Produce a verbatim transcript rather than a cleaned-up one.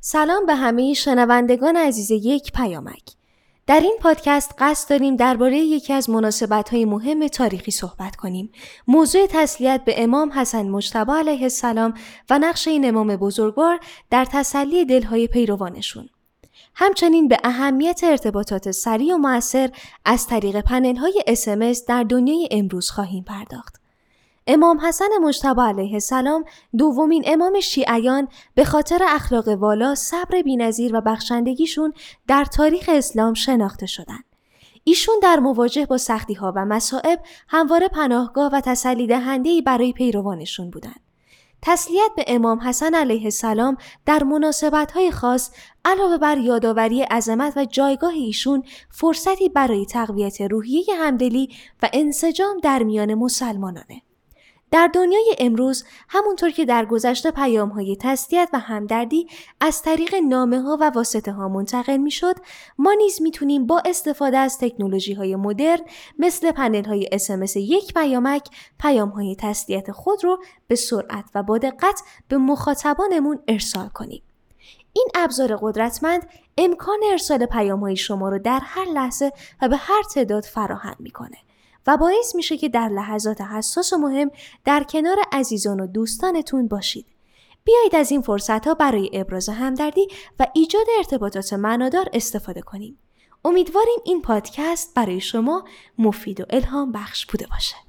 سلام به همه شنوندگان عزیز یک پیامک. در این پادکست قصد داریم درباره یکی از مناسبت‌های مهم تاریخی صحبت کنیم. موضوع تسلیت به امام حسن مجتبی علیه السلام و نقش این امام بزرگوار در تسلی دل‌های پیروانشون. همچنین به اهمیت ارتباطات سریع و مؤثر از طریق پنل‌های اس ام اس در دنیای امروز خواهیم پرداخت. امام حسن مجتبی علیه السلام دومین امام شیعیان به خاطر اخلاق والا، صبر بی‌نظیر و بخشندگیشون در تاریخ اسلام شناخته شدند. ایشون در مواجه با سختی‌ها و مصائب همواره پناهگاه و تسلی دهنده‌ای برای پیروانشون بودند. تسلیت به امام حسن علیه السلام در مناسبت‌های خاص علاوه بر یادآوری عظمت و جایگاه ایشون، فرصتی برای تقویت روحیه همدلی و انسجام در میان مسلمانانه. در دنیای امروز همونطور که در گذشته پیام‌های تسلیت و همدردی از طریق نامه‌ها و واسطه‌ها منتقل می‌شد، ما نیز می‌تونیم با استفاده از تکنولوژی‌های مدرن مثل پنل‌های اس ام اس یک پیامک پیام‌های تسلیت خود رو به سرعت و با دقت به مخاطبانمون ارسال کنیم. این ابزار قدرتمند امکان ارسال پیام‌های شما رو در هر لحظه و به هر تعداد فراهم می‌کنه و باعث میشه که در لحظات حساس و مهم در کنار عزیزان و دوستانتون باشید. بیایید از این فرصت‌ها برای ابراز همدردی و ایجاد ارتباطات معنادار استفاده کنیم. امیدواریم این پادکست برای شما مفید و الهام بخش بوده باشه.